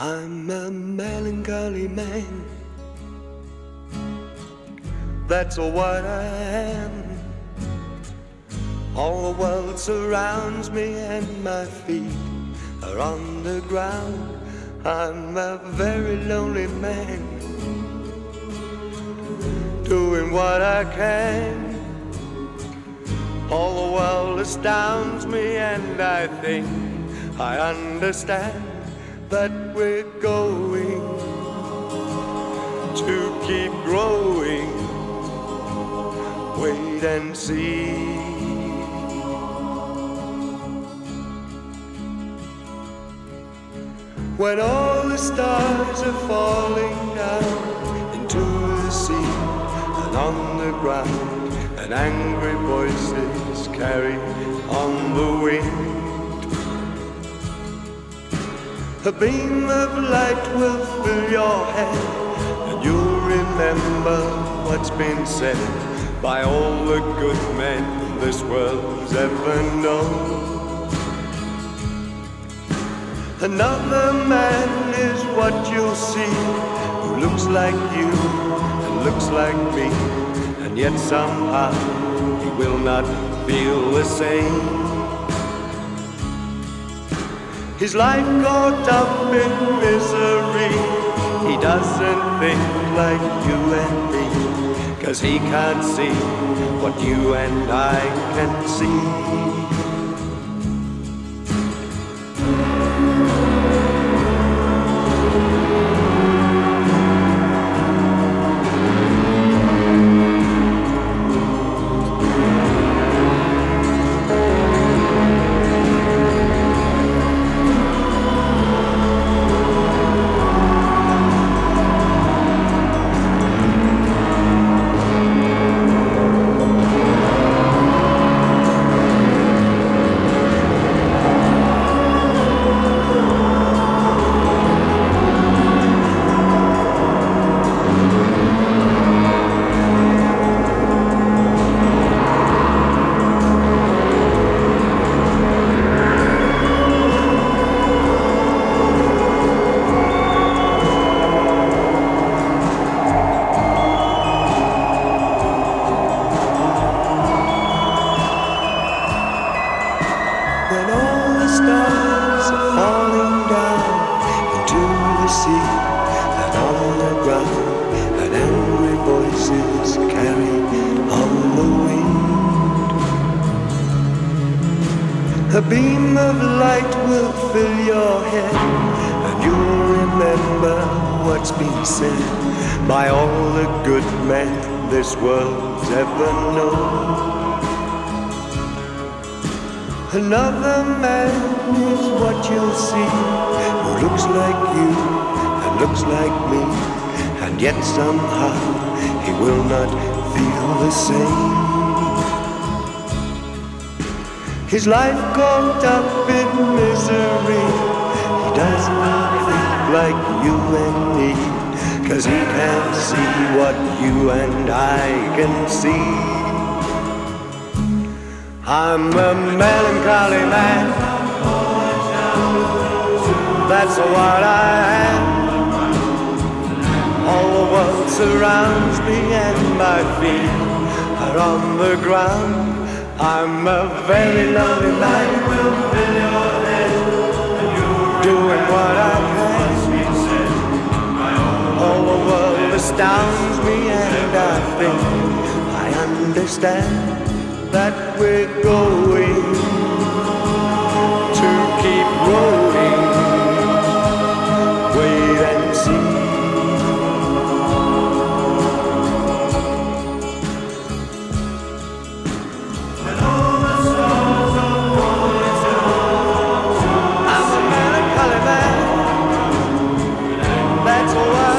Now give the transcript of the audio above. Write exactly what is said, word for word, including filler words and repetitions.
I'm a melancholy man, that's what I am. All the world surrounds me and my feet are on the ground. I'm a very lonely man, doing what I can. All the world astounds me and I think I understand that we're going to keep growing. Wait and see. When all the stars are falling down into the sea and on the ground, and angry voices carry on the wind, a beam of light will fill your head, and you'll remember what's been said by all the good men this world's ever known. Another man is what you'll see, who looks like you and looks like me, and yet somehow he will not feel the same. His life caught up in misery, he doesn't think like you and me, 'cause he can't see what you and I can see. When all the stars are falling down into the sea and on the ground, and angry voices carry on the wind, a beam of light will fill your head, and you'll remember what's been said by all the good men this world's ever known. Another man is what you'll see, who looks like you and looks like me, and yet somehow he will not feel the same. His life caught up in misery, he does not think like you and me, 'cause he can't see what you and I can see. I'm a melancholy man, that's what I am. All the world surrounds me and my feet are on the ground. I'm a very lonely man, doing what I can. All the world astounds me and I think I understand that we're going to keep growing. Wait and see. When all the stars are falling down, I'm a melancholy man, that's all I